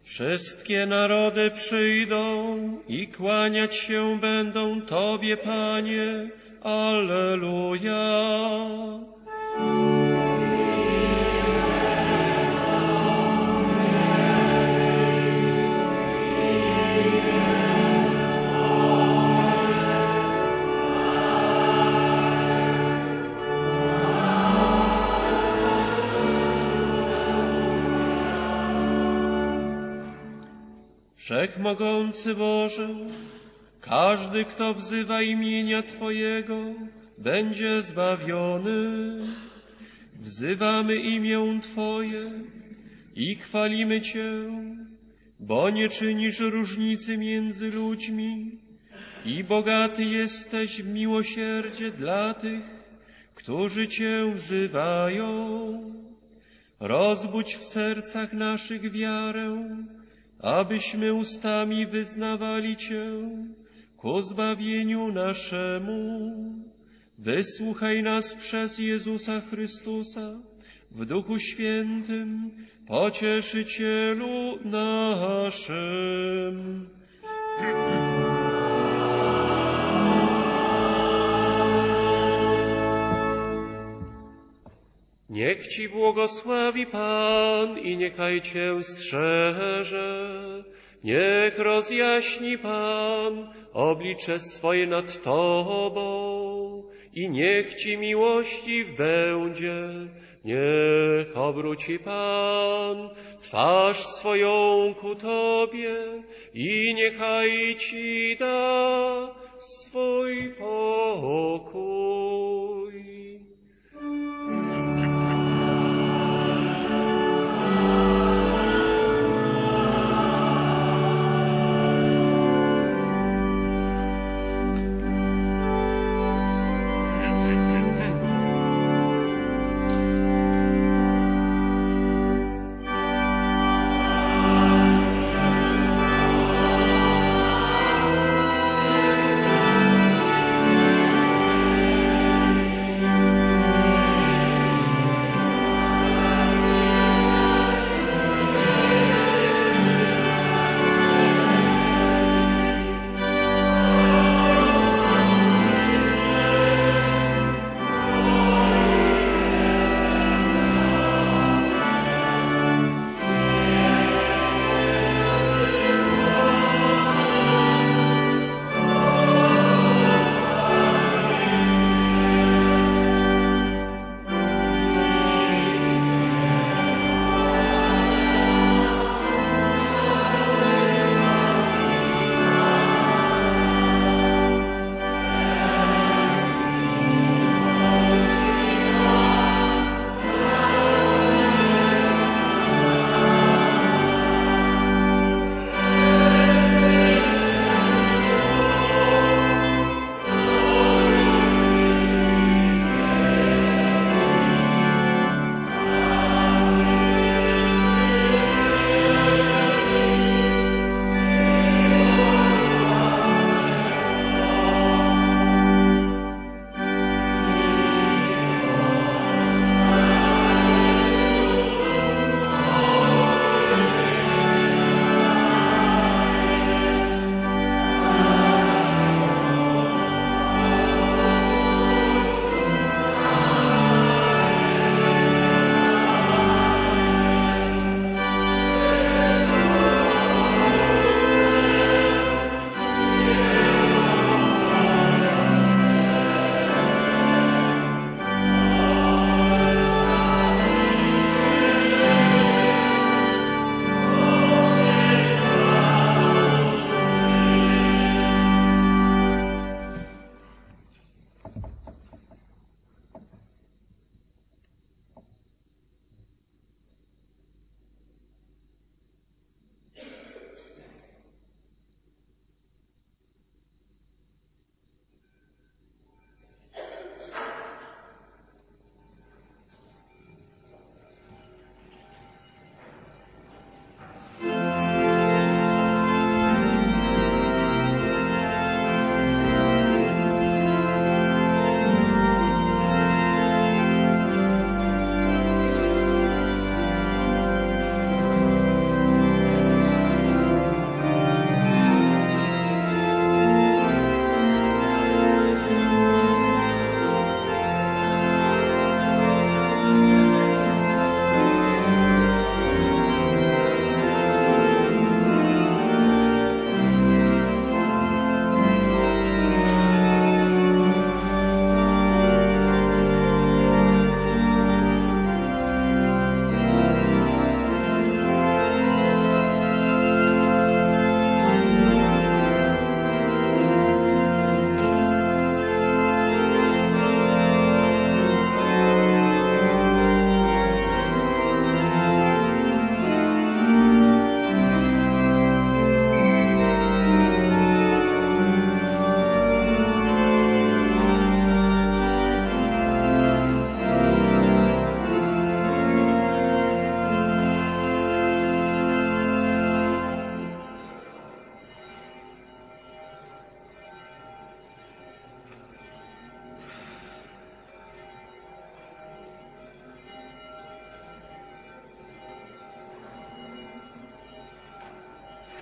Wszystkie narody przyjdą i kłaniać się będą Tobie, Panie. Alleluja. Wszechmogący Boże, każdy, kto wzywa imienia Twojego, będzie zbawiony. Wzywamy imię Twoje i chwalimy Cię, bo nie czynisz różnicy między ludźmi i bogaty jesteś w miłosierdzie dla tych, którzy Cię wzywają. Rozbudź w sercach naszych wiarę, abyśmy ustami wyznawali Cię ku zbawieniu naszemu. Wysłuchaj nas przez Jezusa Chrystusa w Duchu Świętym, Pocieszycielu naszym. Niech Ci błogosławi Pan i niechaj Cię strzeże. Niech rozjaśni Pan oblicze swoje nad Tobą i niech Ci miłościw będzie. Niech obróci Pan twarz swoją ku Tobie i niechaj Ci da swój pokój.